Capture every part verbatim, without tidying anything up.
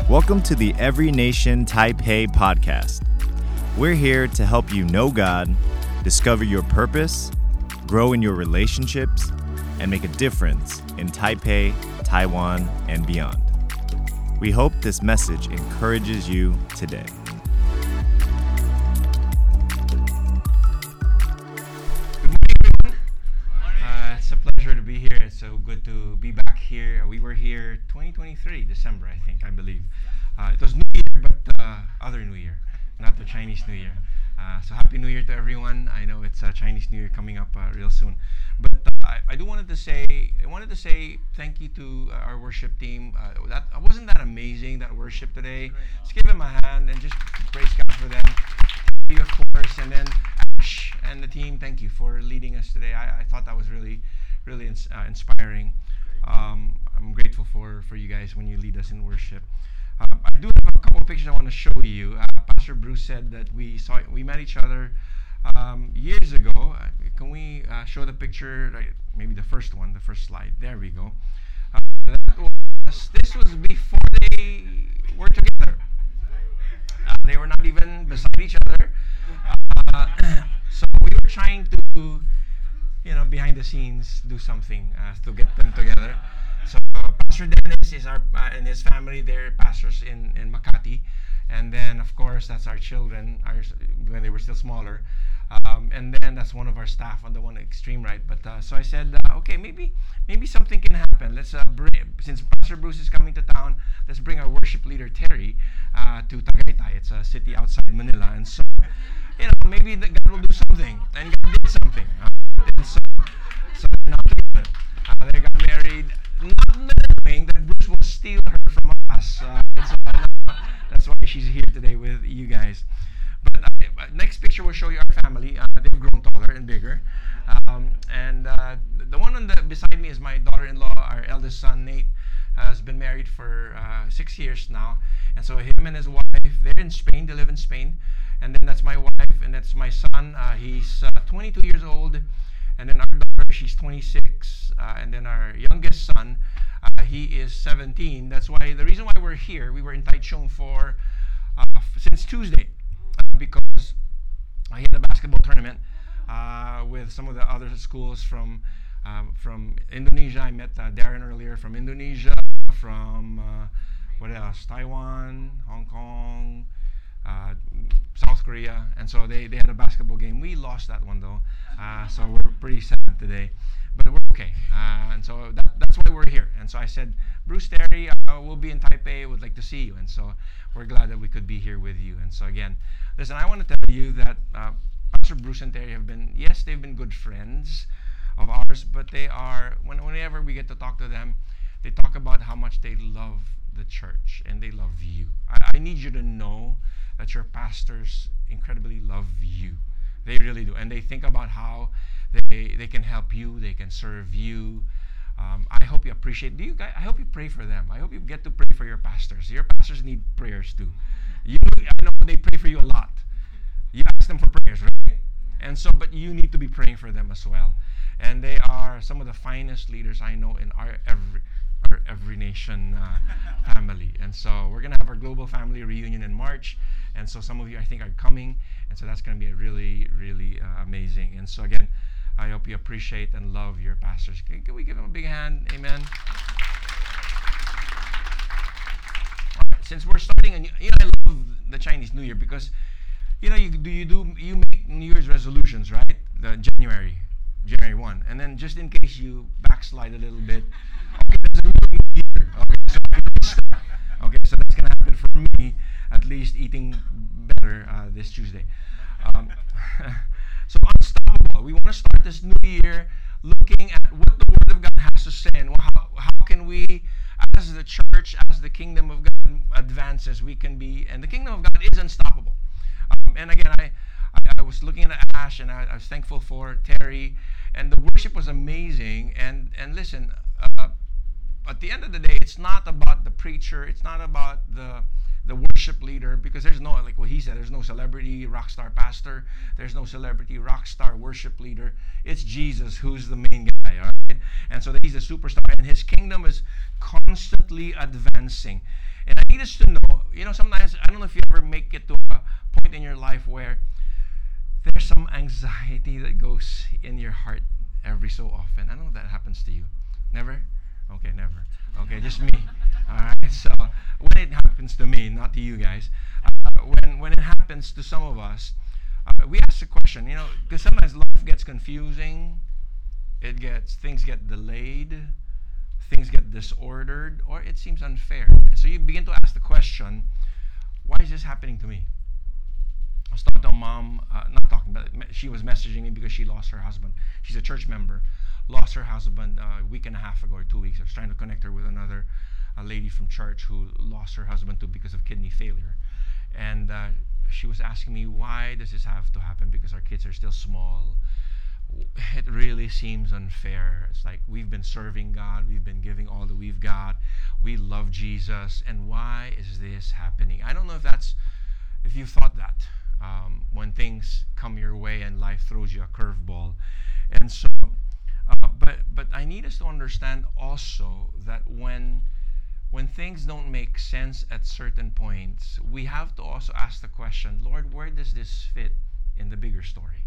Welcome to the Every Nation Taipei podcast. We're here to help you know God, discover your purpose, grow in your relationships, and make a difference in Taipei, Taiwan, and beyond. We hope this message encourages you today. Good morning, everyone. Uh, it's a pleasure to be here. It's so good to be back here. We were here twenty twenty-three, December, I think, I believe. Uh, it was New Year, but uh, other New Year, not the Chinese New Year. Uh, so Happy New Year to everyone. I know it's uh, Chinese New Year coming up uh, real soon. But uh, I, I do wanted to say, I wanted to say thank you to uh, our worship team. Uh, that wasn't that amazing, that worship today. Let's give them a hand and just praise God for them. Thank you, of course, and then Ash and the team, thank you for leading us today. I, I thought that was really, really ins- uh, inspiring. Um, I'm grateful for, for you guys when you lead us in worship. Uh, I do have a couple of pictures I want to show you. Uh, Pastor Bruce said that we saw we met each other um, years ago. Uh, can we uh, show the picture? Right, maybe the first one, the first slide. There we go. Uh, that was, this was before they were together. Uh, they were not even beside each other. Uh, so we were trying to, you know, behind the scenes, do something uh, to get them together. So uh, Pastor Dennis is our uh, and his family. They're pastors in, in Makati, and then of course that's our children, our, when they were still smaller, um, and then that's one of our staff on the one extreme right. But uh, so I said, uh, okay, maybe maybe something can happen. Let's uh, bring, since Pastor Bruce is coming to town, let's bring our worship leader Terry uh, to Tagaytay. It's a city outside Manila, and so you know maybe that God will do something, and God did something. Uh, and so so now together, uh, they got married. Not knowing that Bruce will steal her from us. Uh, so that's why she's here today with you guys. But uh, next picture will show you our family. Uh, they've grown taller and bigger. Um, and uh, the one on the beside me is my daughter-in-law. Our eldest son, Nate, has been married for uh, six years now. And so him and his wife, they're in Spain. They live in Spain. And then that's my wife, and that's my son. Uh, he's uh, twenty-two years old. And then our daughter, she's twenty-six, uh, and then our youngest son, uh, he is seventeen. That's why the reason why we're here, we were in Taichung for uh, f- since Tuesday, uh, because I had a basketball tournament uh, with some of the other schools from uh, from Indonesia. I met uh, Darren earlier from Indonesia, from uh, what else? Taiwan, Hong Kong. Uh, South Korea, and so they, they had a basketball game. We lost that one though, uh, so we're pretty sad today, but we're okay. Uh, and so that, that's why we're here. And so I said, Bruce, Terry, uh, we'll be in Taipei. Would like to see you. And so we're glad that we could be here with you. And so again, listen, I want to tell you that uh, Pastor Bruce and Terry have been, yes, they've been good friends of ours, but they are, when, whenever we get to talk to them, they talk about how much they love the church and they love you. I, I need you to know that your pastors incredibly love you. They really do. And they think about how they they can help you, they can serve you. Um, I hope you appreciate, do you guys, I hope you pray for them. I hope you get to pray for your pastors. Your pastors need prayers too. You, I know they pray for you a lot. You ask them for prayers, right? And so, but you need to be praying for them as well. And they are some of the finest leaders I know in our every our Every Nation uh, family. And so we're going to have our global family reunion in March. And so some of you, I think, are coming. And so that's going to be a really, really uh, amazing. And so again, I hope you appreciate and love your pastors. Can, can we give them a big hand? Amen. All right, since we're starting, and you know, I love the Chinese New Year because, you know, you do you do you make New Year's resolutions, right? The January, January first, and then just in case you backslide a little bit, okay, there's a new year. Okay, so okay, so that's gonna happen for me, at least eating better uh, this Tuesday. Um, so unstoppable. We want to start this new year looking at what the Word of God has to say and how how can we, as the church, as the kingdom of God advances, we can be, and the kingdom of God is unstoppable. Um, and again, I, I I was looking at Ash, and I, I was thankful for Terry, and the worship was amazing. And and listen, uh, at the end of the day, it's not about the preacher, it's not about the the worship leader, because there's no, like what he said, there's no celebrity rock star pastor, there's no celebrity rock star worship leader. It's Jesus who's the main guy. All right? right? And so that he's a superstar, and his kingdom is constantly advancing. And I need us to know, you know, sometimes, I don't know if you ever make it to a point in your life where there's some anxiety that goes in your heart every so often. I don't know if that happens to you. Never? Okay, never. Okay, just me. All right, so when it happens to me, not to you guys, uh, when, when it happens to some of us, uh, we ask the question, you know, because sometimes life gets confusing, it gets, things get delayed, things get disordered, or it seems unfair. And so you begin to ask the question, why is this happening to me? I was talking to a mom, uh, not talking, but she was messaging me because she lost her husband. She's a church member, lost her husband uh, a week and a half ago or two weeks. I was trying to connect her with another a lady from church who lost her husband too because of kidney failure. And uh, she was asking me, why does this have to happen? Because our kids are still small. It really seems unfair. It's like we've been serving God, we've been giving all that we've got, we love Jesus, and why is this happening? I don't know if that's, if you've thought that um, when things come your way and life throws you a curveball. And so, uh, but but I need us to understand also that when when things don't make sense at certain points, we have to also ask the question, Lord, where does this fit in the bigger story?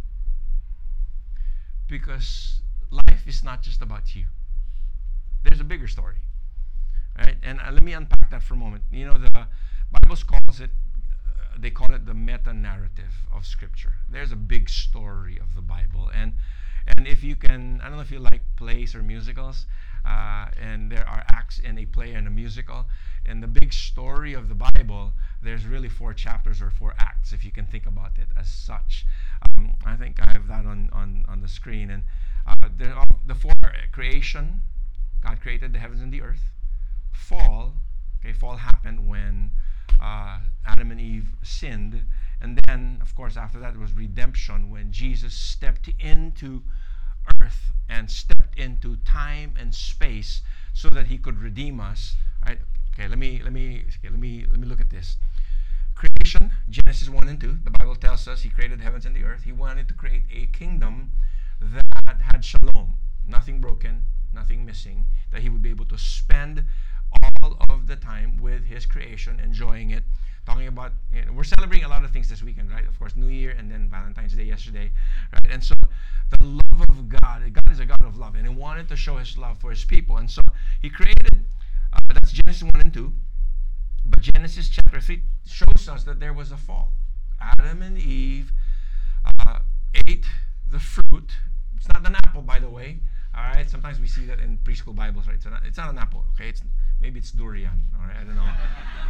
Because life is not just about you. There's a bigger story, right? And uh, let me unpack that for a moment. You know, the Bible calls it, uh, they call it the meta-narrative of Scripture. There's a big story of the Bible. And and if you can, I don't know if you like plays or musicals, uh, and there are acts in a play and a musical. In the big story of the Bible, there's really four chapters or four acts, if you can think about it as such. Um, I think I have that on, on, on the screen. And uh, there are the four: creation, God created the heavens and the earth. Fall, okay, fall happened when uh, Adam and Eve sinned. And then, of course, after that was redemption, when Jesus stepped into earth and stepped into time and space so that he could redeem us. Right? Okay, let me let me okay, let me let me look at this. Creation, Genesis one and two. The Bible tells us he created the heavens and the earth. He wanted to create a kingdom that had shalom, nothing broken, nothing missing, that he would be able to spend all of the time with his creation, enjoying it. Talking about, you know, we're celebrating a lot of things this weekend, right? Of course, New Year and then Valentine's Day yesterday, right? And so the love of God, God is a God of love, and he wanted to show his love for his people. And so he created, uh, that's Genesis one and two, but Genesis chapter three shows us that there was a fall. Adam and Eve uh, ate the fruit. It's not an apple, by the way. All right, sometimes we see that in preschool Bibles, right? It's not, it's not an apple, okay? It's maybe it's durian, all right? I don't know.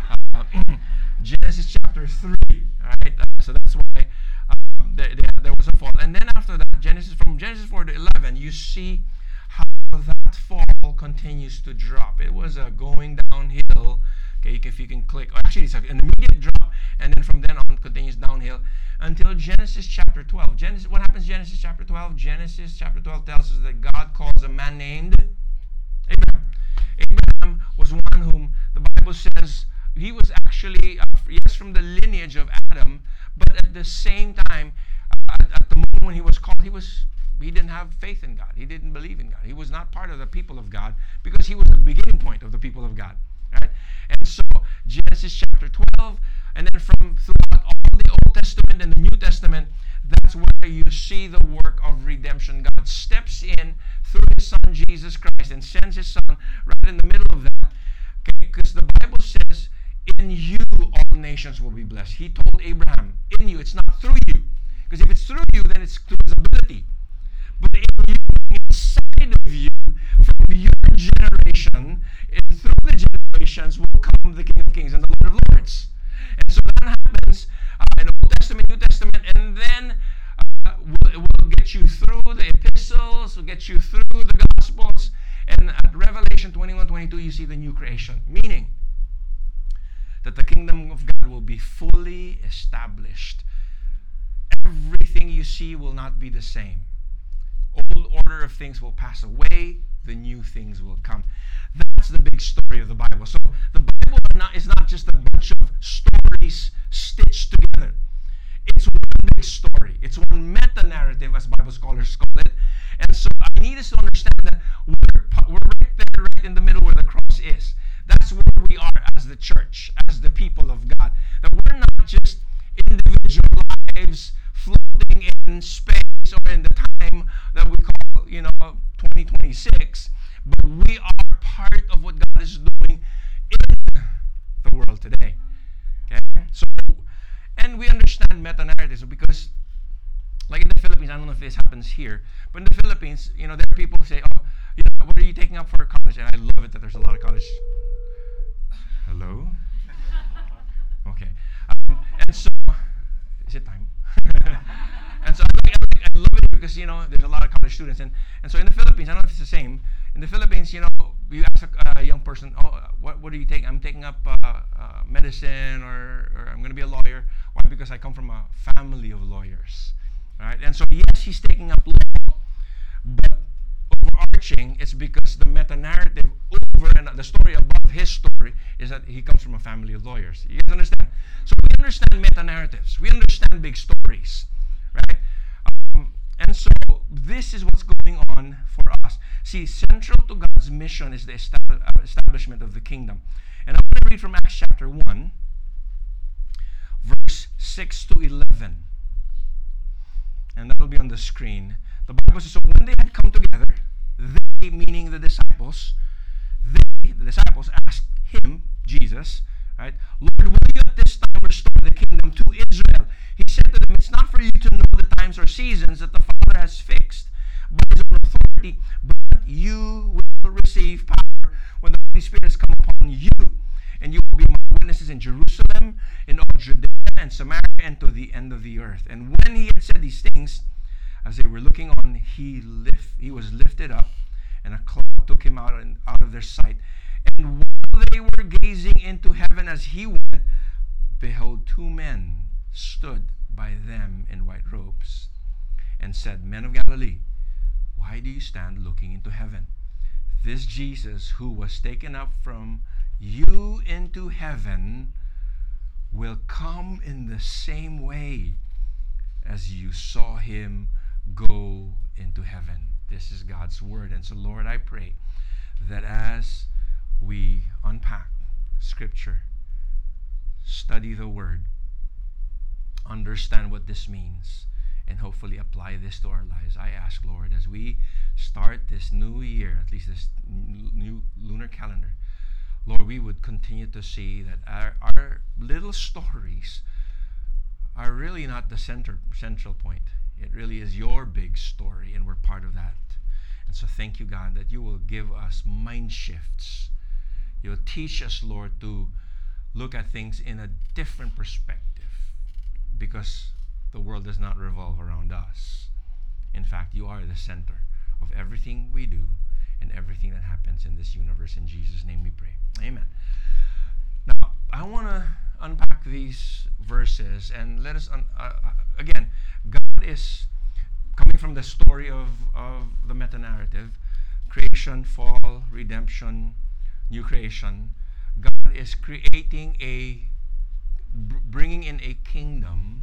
Uh, Genesis chapter three, all right? Uh, so that's why um, there, there, there was a fall. And then after that, Genesis from Genesis four to eleven, you see how that fall continues to drop. It was a going downhill. Okay, if you can click. Oh, actually, it's an immediate drop, and then from then on continues downhill until Genesis chapter twelve. Genesis, what happens in Genesis chapter twelve? Genesis chapter twelve tells us that God calls a man named Abraham. Abraham was one whom the Bible says he was actually, uh, yes, from the lineage of Adam, but at the same time, uh, at, at the moment when he was called, he was he didn't have faith in God. He didn't believe in God. He was not part of the people of God because he was the beginning point of the people of God. Right? And so Genesis chapter twelve, and then from throughout all the Old Testament and the New Testament, that's where you see the work of redemption. God steps in through his son Jesus Christ and sends his son right in the middle of that. Okay, because the Bible says, in you all nations will be blessed. He told Abraham, in you, it's not through you. Because if it's through you, then it's through his ability. But in you, inside of you, from your generation, and through the generations will come the King of Kings and the Lord of Lords. And so that happens uh, in the Old Testament, New Testament, and then uh, we'll, we'll get you through the epistles, we'll get you through the Gospels, and at Revelation twenty-one, twenty-two, you see the new creation, meaning that the kingdom of God will be fully established. Everything you see will not be the same. Old order of things will pass away, the new things will come. That's the big story of the Bible. So the Bible is not just a bunch of stories stitched together. It's one big story. It's one meta-narrative, as Bible scholars call it. And so I need us to understand that church, as the people of God. That we're not just individual lives floating in space or in the time that we call, you know, twenty twenty-six, but we are part of what God is doing in the world today. Okay? So, and we understand meta-narratives because, like in the Philippines, I don't know if this happens here, but in the Philippines, you know, there are people who say, oh, you know, what are you taking up for college? And I love it that there's a lot of college. Hello? Okay. Um, and so, is it time? And so I, I love it because, you know, there's a lot of college students. And, and so in the Philippines, I don't know if it's the same. In the Philippines, you know, you ask a, a young person, oh, what, what are you taking? I'm taking up uh, uh, medicine or, or I'm going to be a lawyer. Why? Because I come from a family of lawyers. Right? And so, yes, he's taking up law, but overarching, it's because the meta-narrative over and the story above his story is that he comes from a family of lawyers. You guys understand? So we understand meta-narratives. We understand big stories, right? Um, and so this is what's going on for us. See, central to God's mission is the estab- establishment of the kingdom. And I'm going to read from Acts chapter one, verse six to eleven. And that will be on the screen. The Bible says, so when they had come together, they, meaning the disciples, they, the disciples asked him, Jesus, right, Lord, will you at this time restore the kingdom to Israel? He said to them, it's not for you to know the times or seasons that the Father has fixed by his own authority, but you will receive power when the Holy Spirit has come upon you. And you will be my witnesses in Jerusalem, in all Judea and Samaria, and to the end of the earth. And when he had said these things, as they were looking on, he lift, he was lifted up, and a cloud took him out, and, out of their sight. And while they were gazing into heaven as he went, behold, two men stood by them in white robes, and said, Men of Galilee, why do you stand looking into heaven? This Jesus who was taken up from you into heaven will come in the same way as you saw him go into heaven. This is God's word. And so, Lord, I pray that as we unpack Scripture, study the word, understand what this means, and hopefully apply this to our lives, I ask, Lord, as we start this new year, at least this new lunar calendar, Lord, we would continue to see that our, our little stories are really not the center central point. It really is your big story, and we're part of that. And so thank you, God, that you will give us mind shifts. You'll teach us, Lord, to look at things in a different perspective, because the world does not revolve around us. In fact, you are the center of everything we do and everything that happens in this universe. In Jesus' name we pray. Amen. Now, I want to unpack these verses and let us, un- uh, again, God is coming from the story of, of the meta-narrative, creation, fall, redemption, new creation. God is creating a, b- bringing in a kingdom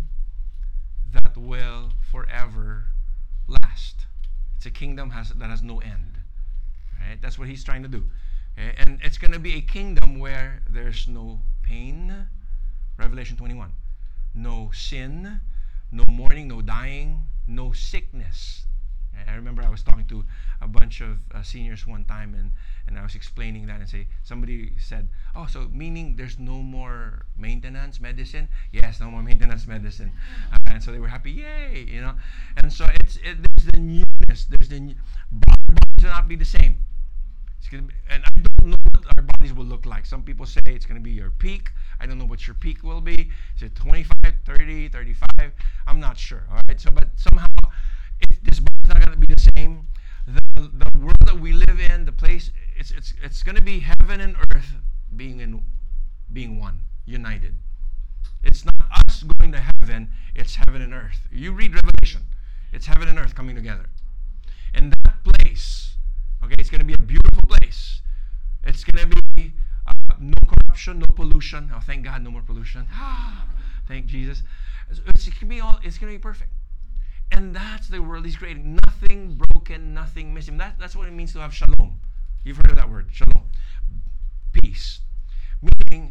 that will forever last. It's a kingdom has, that has no end. Right? That's what he's trying to do. Okay? And it's going to be a kingdom where there's no pain, Revelation twenty-one. No sin, no mourning, no dying, no sickness. I remember I was talking to a bunch of uh, seniors one time, and, and I was explaining that and say, somebody said, oh, so meaning there's no more maintenance medicine? Yes, no more maintenance medicine. Uh, and so they were happy, yay, you know. And so it's it, there's the newness, there's the new, bodies will not be the same. It's gonna be, and I don't know what our bodies will look like. Some people say it's going to be your peak. I don't know what your peak will be. Is it twenty-five, thirty, thirty-five? I'm not sure, all right? So, but somehow, if this body is not going to be the same, the, the world that we live in, the place, it's it's it's going to be heaven and earth being in, being one, united. It's not us going to heaven, it's heaven and earth. You read Revelation, it's heaven and earth coming together. And that place, okay, it's going to be a beautiful place. It's going to be uh, no corruption, no pollution. Oh, thank God, no more pollution. Thank Jesus. It's, it's going to be all. It's going to be perfect. And that's the world he's creating. Nothing broken, nothing missing. That, that's what it means to have shalom. You've heard of that word, shalom. Peace. Meaning,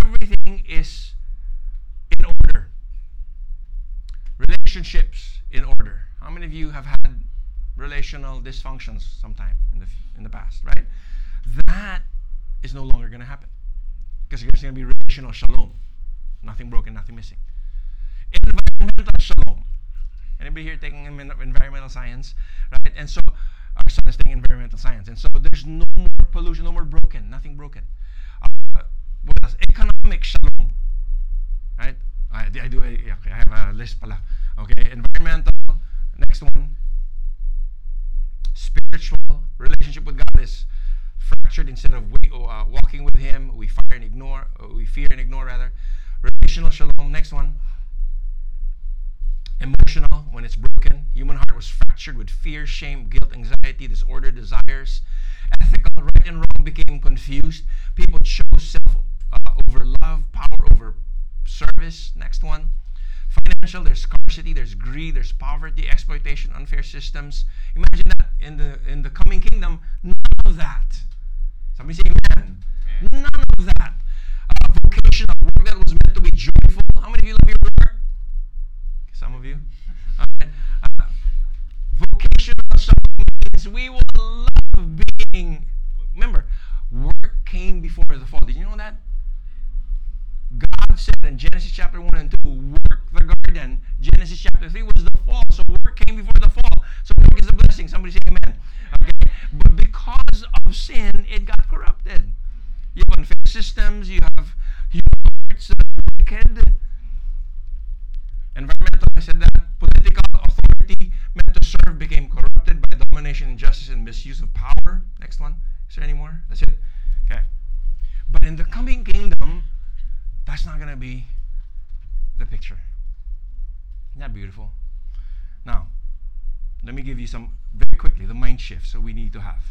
everything is in order. Relationships in order. How many of you have had relational dysfunctions sometime in the in the past, right? That is no longer going to happen because there's going to be relational shalom. Nothing broken, nothing missing. Environmental shalom. Anybody here taking environmental science, right? And so our son is taking environmental science, and so there's no more pollution, no more broken, nothing broken. Uh, what else? Economic shalom, right? I, I do. I, okay, I have a list, pala. Okay, environmental. Next one. Spiritual relationship with God is fractured. Instead of we, uh, walking with Him, we fire and ignore. Uh, we fear and ignore rather. Relational shalom. Next one. Emotional, when it's broken. Human heart was fractured with fear, shame, guilt, anxiety, disorder, desires. Ethical, right and wrong became confused. People chose self uh, over love, power over service. Next one. Financial, there's scarcity, there's greed, there's poverty, exploitation, unfair systems. Imagine that in the in the coming kingdom, none of that. Somebody say amen. Amen. None of that. Uh, vocational work that was meant to be joyful. How many of you love your work? Some of you. Uh, uh, vocational means we will love being. Remember, work came before the fall. Did you know that? God said in Genesis chapter one and two, work the garden. Genesis chapter three was the fall. So work came before the fall. So work is the blessing. Somebody say amen. Okay. But because of sin, it got corrupted. You have unfair systems. You have human hearts that are wicked. Environmental, I said that. Political authority meant to serve became corrupted by domination, injustice, and misuse of power. Next one. Is there any more? That's it? Okay. But in the coming kingdom, that's not going to be the picture. Isn't that beautiful? Now, let me give you some, very quickly, the mind shifts that we need to have.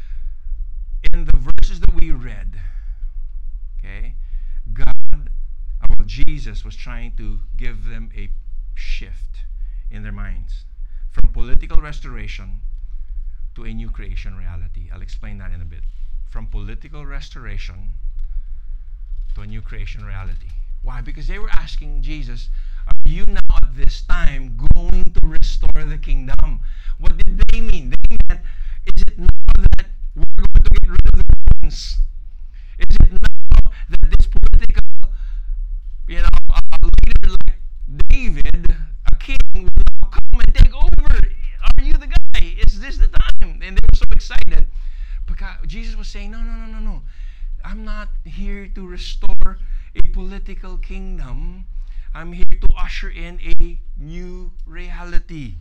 In the verses that we read, okay, God, well, Jesus was trying to give them a shift in their minds from political restoration to a new creation reality. I'll explain that in a bit. From political restoration to a new creation reality. Why? Because they were asking Jesus, are you now at this time going to restore the kingdom? What did they mean? They meant, is it now that we're going to get rid of the Romans? Is it now that this political, you know, uh, leader like David, a king, will now come and take over? Are you the guy? Is this the time? And they were so excited. Because Jesus was saying, no, no, no, no, no. I'm not here to restore a political kingdom. I'm here to usher in a new reality.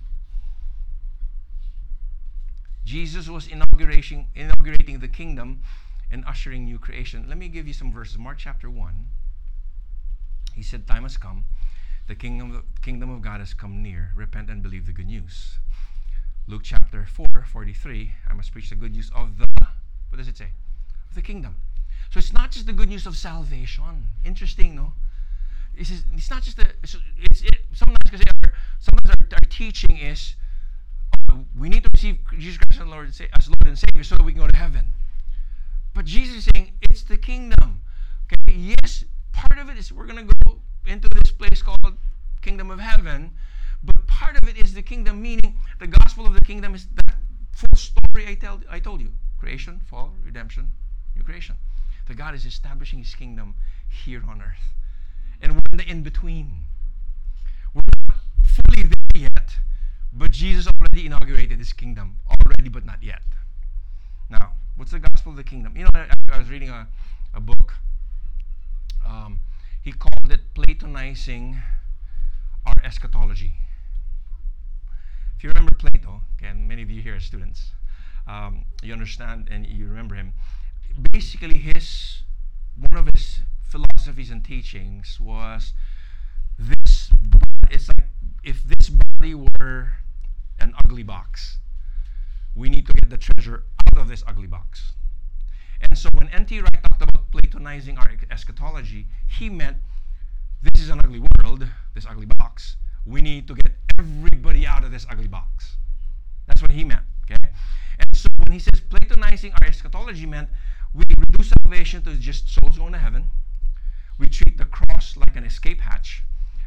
Jesus was inaugurating, inaugurating the kingdom and ushering new creation. Let me give you some verses. Mark chapter one. He said, time has come. The kingdom, the kingdom of God has come near. Repent and believe the good news. Luke chapter four, forty-three. I must preach the good news of the, what does it say? Of the kingdom. So it's not just the good news of salvation. Interesting, no? It's, it's not just the, it's, it's it, sometimes, because our, sometimes our, our teaching is, oh, we need to receive Jesus Christ as Lord, as Lord and Savior so that we can go to heaven. But Jesus is saying, it's the kingdom. Okay, yes, part of it is we're going to go into this place called Kingdom of Heaven, but part of it is the kingdom, meaning the gospel of the kingdom is that full story I, tell, I told you. Creation, fall, redemption, new creation. That God is establishing His kingdom here on earth. And we're in the in-between. We're not fully there yet, but Jesus already inaugurated His kingdom. Already, but not yet. Now, what's the gospel of the kingdom? You know, I, I was reading a, a book. Um, he called it Platonizing Our Eschatology. If you remember Plato, okay, and many of you here are students, um, you understand and you remember him. Basically, his one of his philosophies and teachings was this. It's like if this body were an ugly box, we need to get the treasure out of this ugly box. And so when N T Wright talked about Platonizing our eschatology, he meant this is an ugly world, this ugly box. We need to get everybody out of this ugly box. That's what he meant. Okay, and so when he says Platonizing our eschatology meant we reduce salvation to just souls going to heaven. We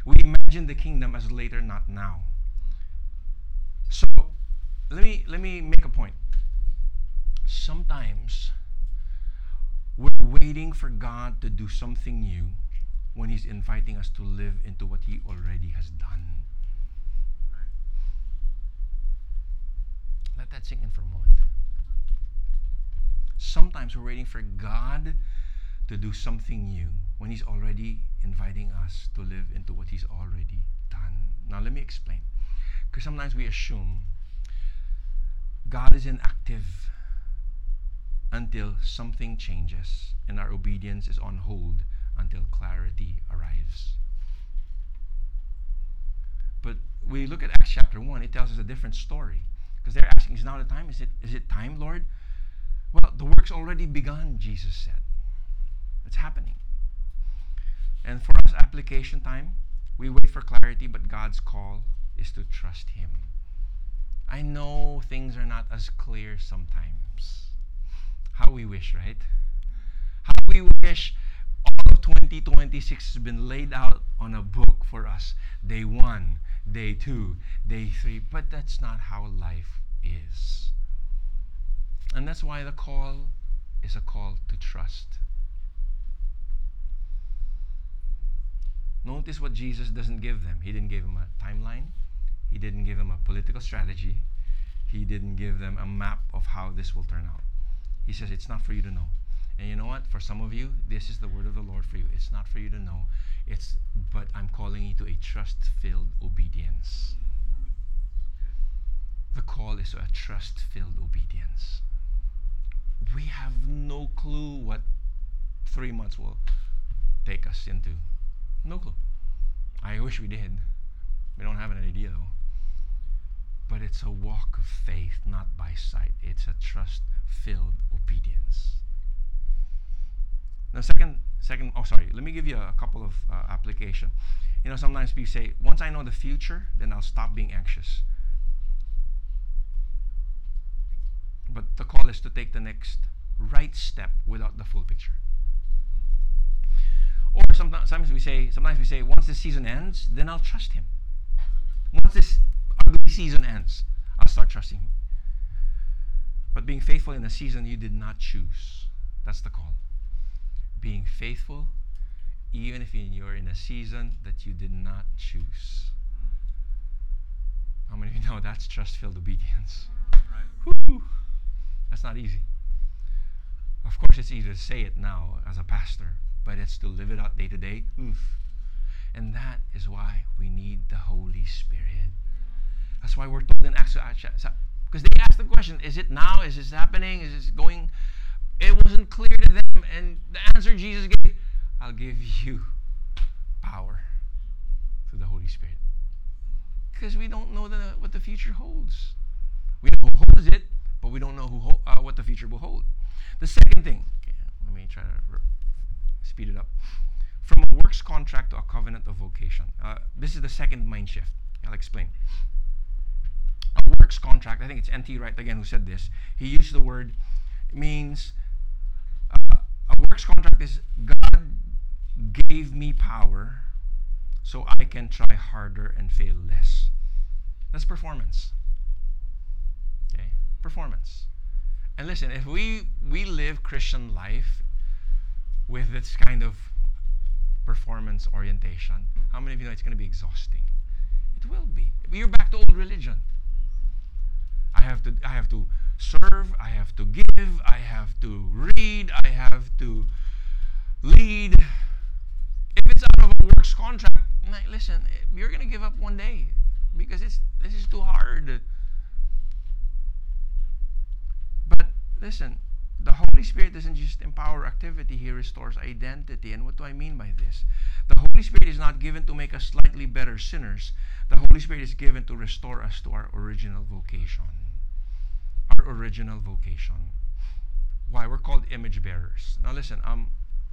we imagine the kingdom as later, not now. So let me let me make a point. Sometimes we're waiting for God to do something new when He's inviting us to live into what He already has done. Let that sink in for a moment. Sometimes we're waiting for God to do something new when He's already inviting us to live into what He's already done. Now let me explain. Because sometimes we assume God is inactive until something changes and our obedience is on hold until clarity arrives. But we look at Acts chapter one, it tells us a different story. Because they're asking, is now the time? Is it, is it time, Lord? Well, the work's already begun, Jesus said. It's happening. And for us, application time, we wait for clarity, but God's call is to trust Him. I know things are not as clear sometimes. How we wish, right? How we wish all of twenty twenty-six has been laid out on a book for us. Day one, day two, day three. But that's not how life is. And that's why the call is a call to trust. Notice what Jesus doesn't give them. He didn't give them a timeline. He didn't give them a political strategy. He didn't give them a map of how this will turn out. He says, it's not for you to know. And you know what? For some of you, this is the word of the Lord for you. It's not for you to know. It's, but I'm calling you to a trust-filled obedience. The call is to a trust-filled obedience. We have no clue what three months will take us into. No clue. I wish we did. We don't have an idea though. But it's a walk of faith, not by sight. It's a trust-filled obedience. Now, second, second. Oh, sorry. Let me give you a, a couple of uh, application. You know, sometimes people say, once I know the future, then I'll stop being anxious. But the call is to take the next right step without the full picture. Or sometimes, sometimes we say, sometimes we say, once this season ends, then I'll trust Him. Once this ugly season ends, I'll start trusting Him. But being faithful in a season you did not choose, that's the call. Being faithful, even if you're in a season that you did not choose. How many of you know that's trust-filled obedience? Right. Woo! That's not easy. Of course, it's easy to say it now as a pastor, but it's to live it out day to day. Oof. And that is why we need the Holy Spirit. That's why we're told in Acts, because they asked the question, is it now? Is this happening? Is this going? It wasn't clear to them. And the answer Jesus gave, I'll give you power through the Holy Spirit. Because we don't know the, what the future holds. We know who holds it, but we don't know who ho- uh, what the future will hold. The second thing, okay, let me try to re- speed it up. From a works contract to a covenant of vocation. Uh, this is the second mind shift. I'll explain. A works contract, I think it's N T Wright again who said this. He used the word, means uh, a works contract is God gave me power so I can try harder and fail less. That's performance. Okay? Performance. And listen, if we, we live Christian life with this kind of performance orientation, how many of you know it's going to be exhausting? It will be. You're back to old religion. I have to I have to serve, I have to give, I have to read, I have to lead. If it's out of a works contract, listen, you're going to give up one day because it's this is too hard. But listen, the Holy Spirit doesn't just empower activity, He restores identity. And what do I mean by this? The Holy Spirit is not given to make us slightly better sinners. The Holy Spirit is given to restore us to our original vocation. Our original vocation. Why? We're called image bearers. Now listen, um,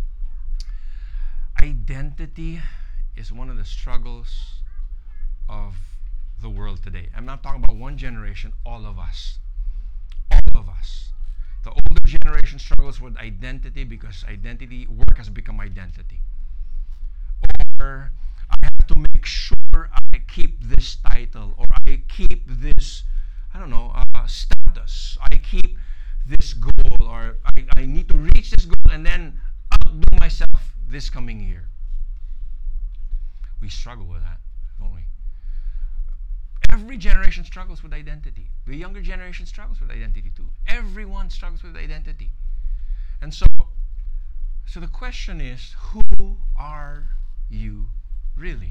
identity is one of the struggles of the world today. I'm not talking about one generation, all of us. All of us. The older generation struggles with identity because identity, work has become identity. Or I have have to make sure I keep this title, or I keep this, I don't know, uh, status. I keep this goal, or I, I need to reach this goal and then outdo myself this coming year. We struggle with that, don't we? Every generation struggles with identity. The younger generation struggles with identity too. Everyone struggles with identity. And so, so the question is, who are you really?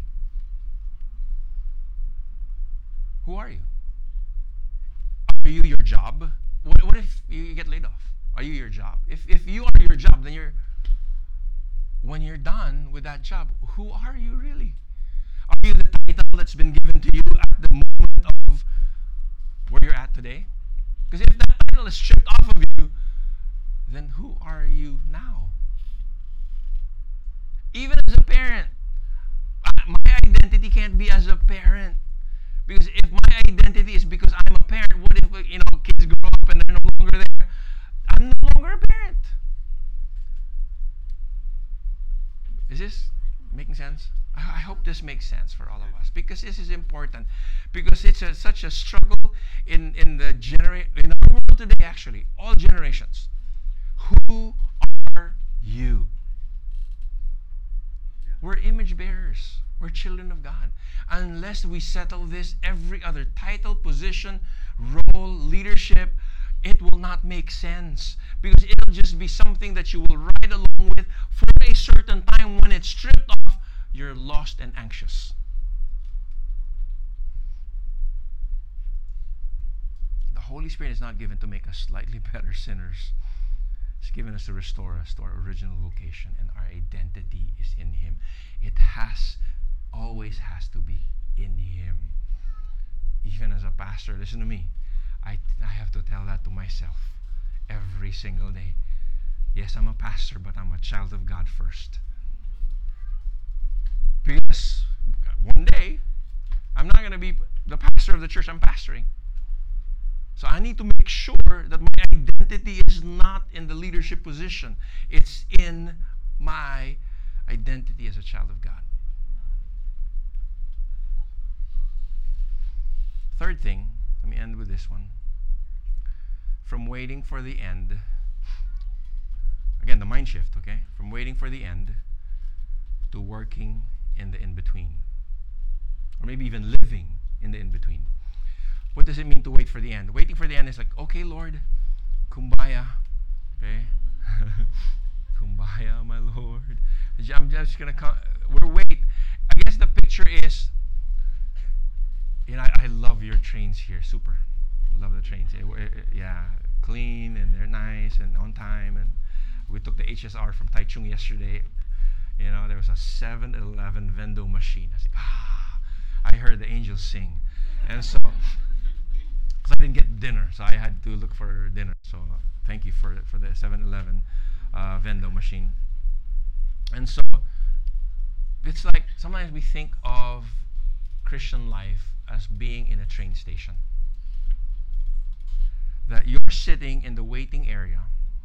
Who are you? Are you your job? What, what if you get laid off? Are you your job? If, if you are your job, then you're, when you're done with that job, who are you really? Are you the title that's been given to you at the moment of where you're at today? Because if that title is stripped off of you, then who are you now? Even as a parent, my identity can't be as a parent. Because if my identity is because I'm a parent, what if, you know, kids grow up and they're no longer there? I'm no longer a parent. Is this making sense? I hope this makes sense for all of us, because this is important. Because it's a, such a struggle in, in the genera- in our world today, actually, all generations. Who are you? Yeah. We're image bearers. We're children of God. Unless we settle this, every other title, position, role, leadership, it will not make sense. Because it'll just be something that you will ride along with for a certain time. When it's stripped off, you're lost and anxious. The Holy Spirit is not given to make us slightly better sinners. It's given us to restore us to our original vocation, and our identity is in Him. It has, always has to be in Him. Even as a pastor, listen to me, I, I have to tell that to myself every single day. Yes, I'm a pastor, but I'm a child of God first. Because one day, I'm not going to be the pastor of the church I'm pastoring. So I need to make sure that my identity is not in the leadership position. It's in my identity as a child of God. Third thing, let me end with this one. From waiting for the end, again, the mind shift, okay? From waiting for the end to working in the in-between. Or maybe even living in the in-between. What does it mean to wait for the end? Waiting for the end is like, okay, Lord, kumbaya, okay? Kumbaya, my Lord. I'm just going to come. We're wait. I guess the picture is, you know, I, I love your trains here. Super. I love the trains. It, it, yeah, clean, and they're nice and on time. And we took the H S R from Taichung yesterday. You know, there was a seven eleven vending machine. I was like, ah, I heard the angels sing. And so, so I didn't get dinner, so I had to look for dinner. So thank you for for the seven eleven uh, vending machine. And so, it's like sometimes we think of Christian life as being in a train station. That you're sitting in the waiting area,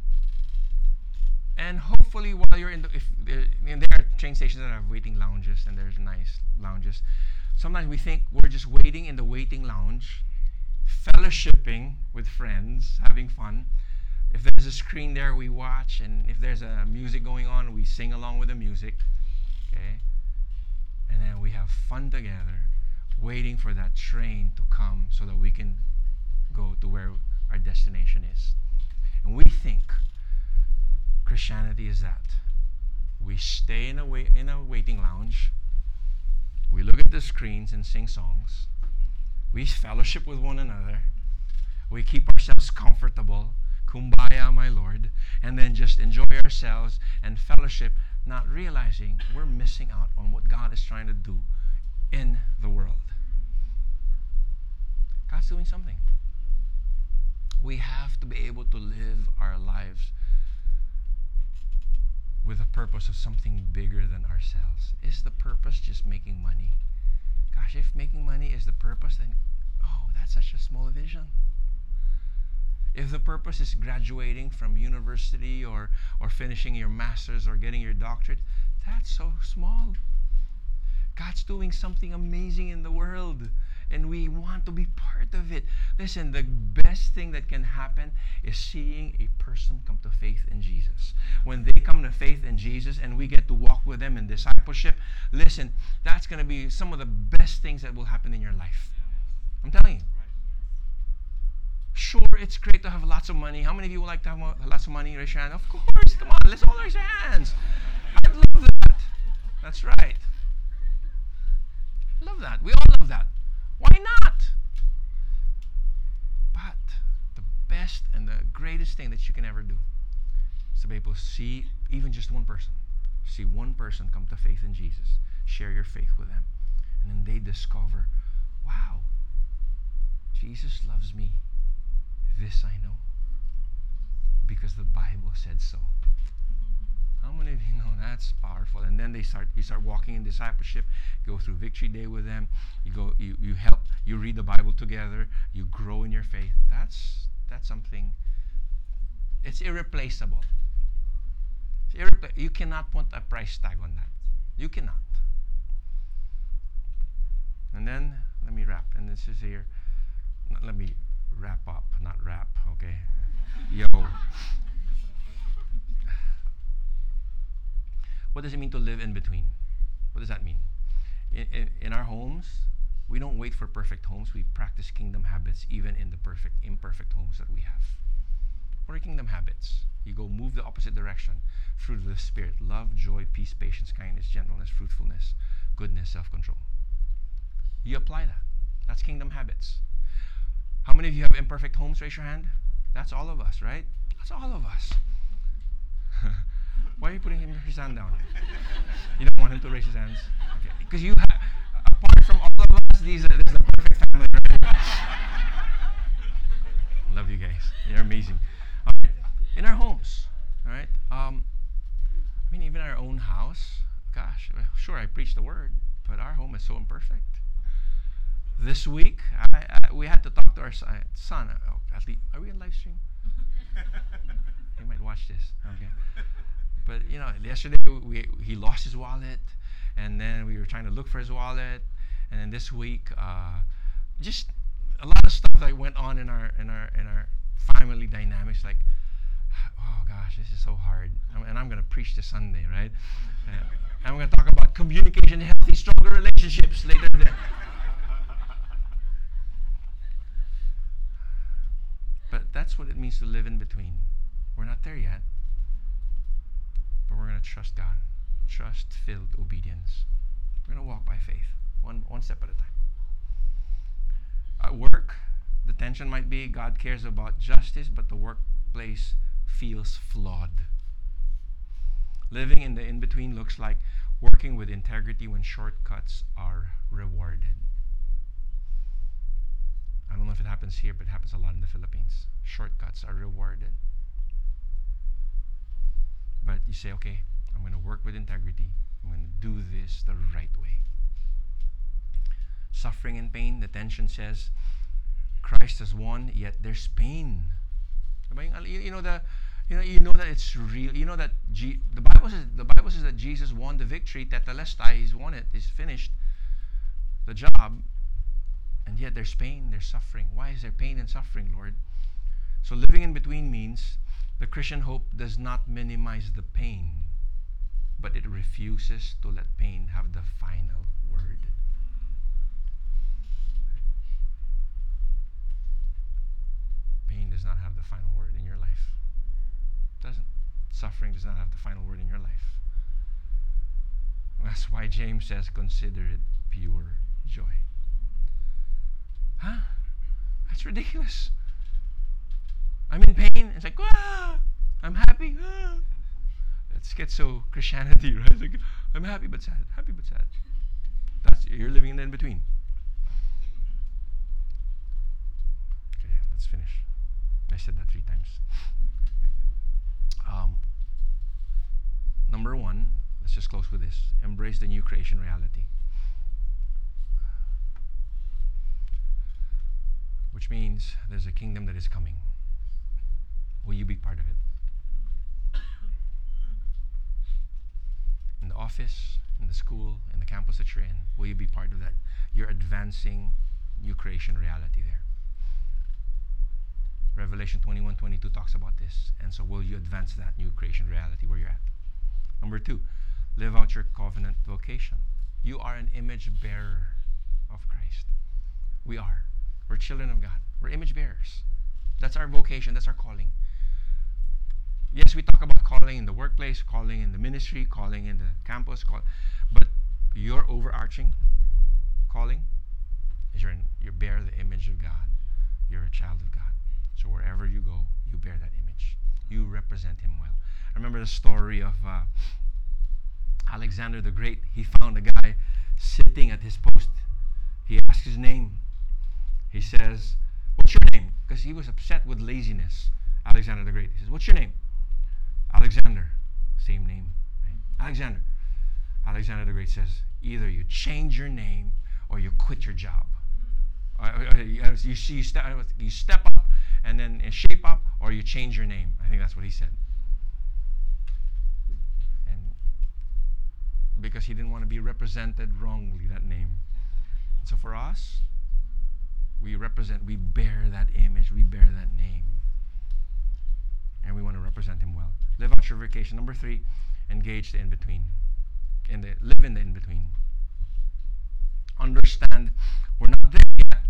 and hopefully while you're in the, if there, and there are train stations that have waiting lounges, and there's nice lounges. Sometimes we think we're just waiting in the waiting lounge, fellowshipping with friends, having fun. If there's a screen there, we watch, and if there's a music going on, we sing along with the music. Okay? And then we have fun together, waiting for that train to come so that we can go to where our destination is. And we think Christianity is that. We stay in a, wait, in a waiting lounge. We look at the screens and sing songs. We fellowship with one another. We keep ourselves comfortable. Kumbaya, my Lord. And then just enjoy ourselves and fellowship, not realizing we're missing out on what God is trying to do in the world. God's doing something. We have to be able to live our lives with a purpose of something bigger than ourselves. Is the purpose just making money? Gosh, if making money is the purpose, then, oh, that's such a small vision. If the purpose is graduating from university or, or finishing your master's or getting your doctorate, that's so small. God's doing something amazing in the world, and we want to be part of it. Listen, the best thing that can happen is seeing a person come to faith in Jesus. When they come to faith in Jesus and we get to walk with them in discipleship, listen, that's going to be some of the best things that will happen in your life. I'm telling you. Sure, it's great to have lots of money. How many of you would like to have mo- lots of money? Raise your hand. Of course, come on, let's all raise your hands. I'd love that. That's right. Love that. We all love that. Why not? But the best and the greatest thing that you can ever do is to be able to see even just one person. See one person come to faith in Jesus. Share your faith with them. And then they discover, wow, Jesus loves me. This I know, because the Bible said so. How many of you know that's powerful? And then they start, you start walking in discipleship, go through Victory Day with them, you go, you, you help, you read the Bible together, you grow in your faith. That's that's something, it's irreplaceable. It's irrepla- you cannot put a price tag on that. You cannot. And then, let me wrap, and this is here, let me wrap up, not rap, okay? Yo. What does it mean to live in between? What does that mean? In, in, in our homes, we don't wait for perfect homes. We practice kingdom habits even in the perfect, imperfect homes that we have. What are kingdom habits? You go move the opposite direction. Fruit of the Spirit: love, joy, peace, patience, kindness, gentleness, fruitfulness, goodness, self-control. You apply that. That's kingdom habits. How many of you have imperfect homes? Raise your hand. That's all of us, right? That's all of us. Why are you putting him, his hand down? You don't want him to raise his hands? Okay. Because you have, apart from all of us, these are, this is the perfect family, right? Love you guys. You're amazing. All right. In our homes, all right? Um, I mean, even our own house, gosh, sure, I preach the word, but our home is so imperfect. This week, I, I, we had to talk to our son. son oh, at least, are we on live stream? He might watch this. Okay. But, you know, yesterday we, he lost his wallet, and then we were trying to look for his wallet, and then this week, uh, just a lot of stuff that went on in our in our in our family dynamics. Like, oh gosh, this is so hard, and I'm going to preach this Sunday, right? Uh, and I'm going to talk about communication, healthy, stronger relationships later today. But that's what it means to live in between. We're not there yet, but we're going to trust God. Trust-filled obedience. We're going to walk by faith, one one step at a time. At work, the tension might be God cares about justice, but the workplace feels flawed. Living in the in-between looks like working with integrity when shortcuts are rewarded. I don't know if it happens here, but it happens a lot in the Philippines. Shortcuts are rewarded. But you say, okay, I'm going to work with integrity. I'm going to do this the right way. Suffering and pain, the tension says, Christ has won, yet there's pain. You know the, you know, you know that it's real. You know that G, the Bible says the Bible says that Jesus won the victory. Tetelestai, he's won it. He's finished the job. And yet there's pain, there's suffering. Why is there pain and suffering, Lord? So living in between means the Christian hope does not minimize the pain, but it refuses to let pain have the final word. Pain does not have the final word in your life. It doesn't. Suffering does not have the final word in your life. That's why James says, consider it pure joy. Huh? That's ridiculous. I'm in pain. It's like, ah, I'm happy. Ah. It's schizo Christianity, right? It's like, I'm happy but sad. Happy but sad. That's you're living in the in between. Okay, let's finish. I said that three times. Um, number one, let's just close with this. Embrace the new creation reality. Which means there's a kingdom that is coming. Will you be part of it? In the office, in the school, in the campus that you're in, will you be part of that? You're advancing new creation reality there. Revelation twenty-one twenty-two talks about this. And so will you advance that new creation reality where you're at? Number two, live out your covenant vocation. You are an image bearer of Christ. We are. We're children of God. We're image bearers. That's our vocation. That's our calling. Yes, we talk about calling in the workplace, calling in the ministry, calling in the campus, call, but your overarching calling is you're, you bear the image of God. You're a child of God. So wherever you go, you bear that image. You represent Him well. I remember the story of uh, Alexander the Great. He found a guy sitting at his post. He asked his name. He says, "What's your name?" Because he was upset with laziness. Alexander the Great. He says, "What's your name?" Alexander. Same name. Right? Alexander. Alexander the Great says, "Either you change your name or you quit your job. Uh, you, you, you, step, you step up and then shape up, or you change your name." I think that's what he said. And because he didn't want to be represented wrongly, that name. And so for us, we represent, we bear that image, we bear that name. And we want to represent Him well. Live out your vocation. Number three, engage the in-between. In the, live in the in-between. Understand we're not there yet.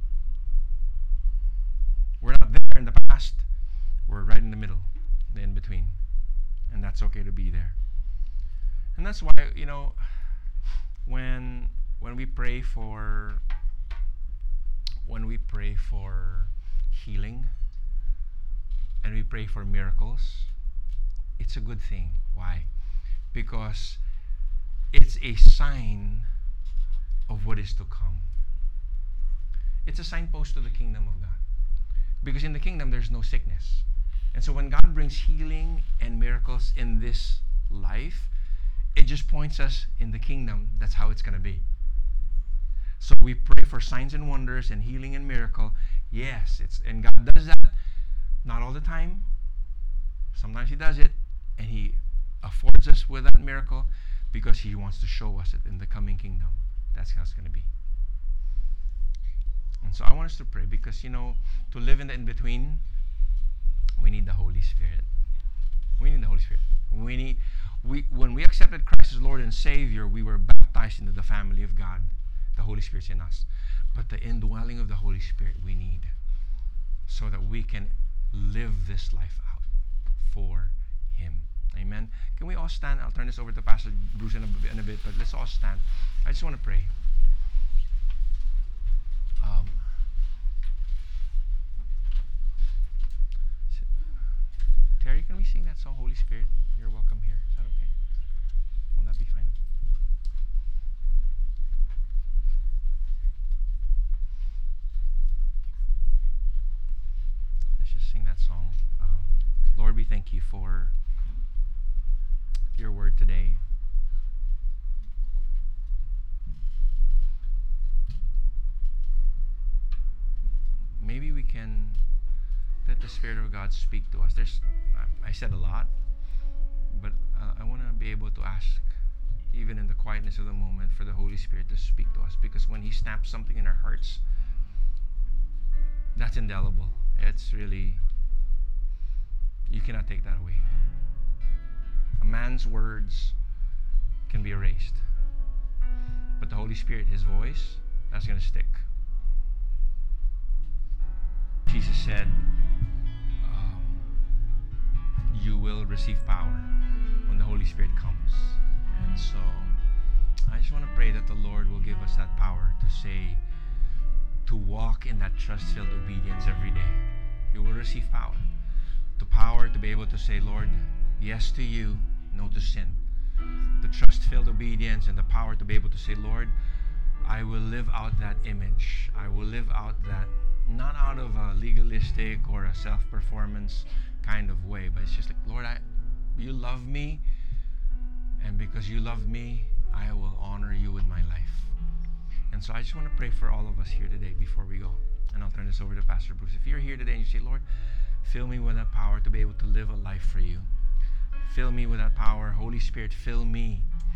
We're not there in the past. We're right in the middle, the in-between. And that's okay to be there. And that's why, you know, when when we pray for when we pray for healing and we pray for miracles, it's a good thing. Why? Because it's a sign of what is to come. It's a signpost to the kingdom of God. Because in the kingdom, there's no sickness. And so when God brings healing and miracles in this life, it just points us in the kingdom, that's how it's going to be. So we pray for signs and wonders and healing and miracle. Yes, it's and God does that. Not all the time. Sometimes He does it, and He affords us with that miracle because He wants to show us it in the coming kingdom. That's how it's going to be. And so I want us to pray because, you know, to live in the in-between, we need the Holy Spirit. We need the Holy Spirit. We need, we when we accepted Christ as Lord and Savior, we were baptized into the family of God. The Holy Spirit's in us. But the indwelling of the Holy Spirit we need so that we can live this life out for Him. Amen. Can we all stand? I'll turn this over to Pastor Bruce in a, in a bit, but let's all stand. I just want to pray. Um, Terry, can we sing that song, Holy Spirit? You're welcome here. Is that okay? Will that be fine? Let's just sing that song. Um, Lord, we thank You for Your word today. Maybe we can let the Spirit of God speak to us. There's, I said a lot, but uh, I want to be able to ask, even in the quietness of the moment, for the Holy Spirit to speak to us. Because when He stamps something in our hearts, that's indelible. It's really, you cannot take that away. A man's words can be erased, but the Holy Spirit, His voice, that's going to stick. Jesus said, um, you will receive power when the Holy Spirit comes. And so I just want to pray that the Lord will give us that power to say, to walk in that trust-filled obedience every day. You will receive power. The power to be able to say, Lord, yes to You, no to sin. The trust-filled obedience and the power to be able to say, Lord, I will live out that image. I will live out that, not out of a legalistic or a self-performance kind of way, but it's just like, Lord, I, You love me, and because You love me, I will honor You with my life. And so I just want to pray for all of us here today before we go. And I'll turn this over to Pastor Bruce. If you're here today and you say, Lord, fill me with that power to be able to live a life for You. Fill me with that power. Holy Spirit, fill me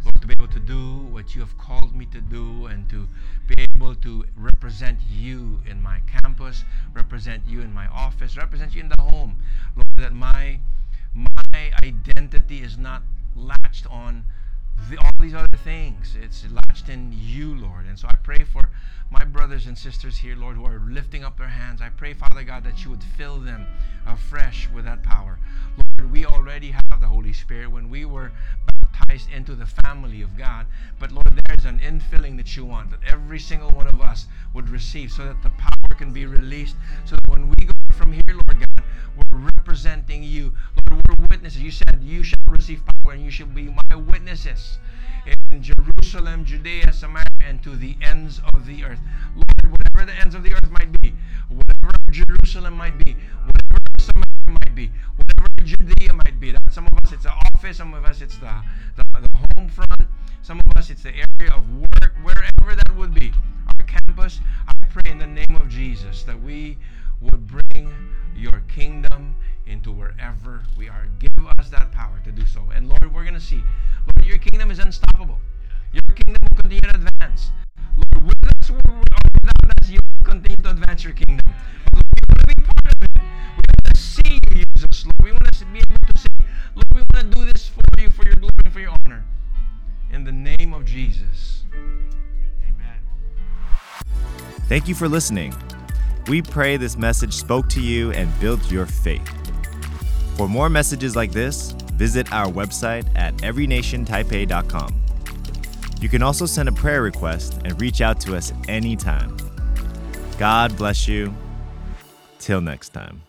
Lord, to be able to do what you have called me to do and to be able to represent you in my campus, represent you in my office, represent you in the home. Lord, that my my identity is not latched on the, all these other things. It's latched in you, Lord. And so I pray for my brothers and sisters here, Lord, who are lifting up their hands. I pray, Father God, that you would fill them afresh with that power. Lord, we already have the Holy Spirit when we were baptized into the family of God. But Lord, there's an infilling that you want, that every single one of us would receive, so that the power can be released, so that when we go from here, Lord God, we're representing you. Lord, we're witnesses. You said you shall receive power and you shall be my witnesses in Jerusalem, Judea, Samaria, and to the ends of the earth. Lord, whatever the ends of the earth might be, whatever Jerusalem might be, whatever Samaria might be, whatever Judea might be. That some of us it's the office, some of us it's the, the, the home front, some of us it's the area of work, wherever that would be, our campus. I pray in the name of Jesus that we would bring your kingdom into wherever we are. Give us that power to do so. And Lord, we're going to see, Lord, your kingdom is unstoppable. Your kingdom will continue to advance. Lord, with us or without us, you will continue to advance your kingdom. But Lord, we want to be part of it. We want to see you use us, Lord. We want to be able to say, Lord, we want to do this for you, for your glory, and for your honor. In the name of Jesus. Amen. Thank you for listening. We pray this message spoke to you and built your faith. For more messages like this, visit our website at every nation taipei dot com. You can also send a prayer request and reach out to us anytime. God bless you. Till next time.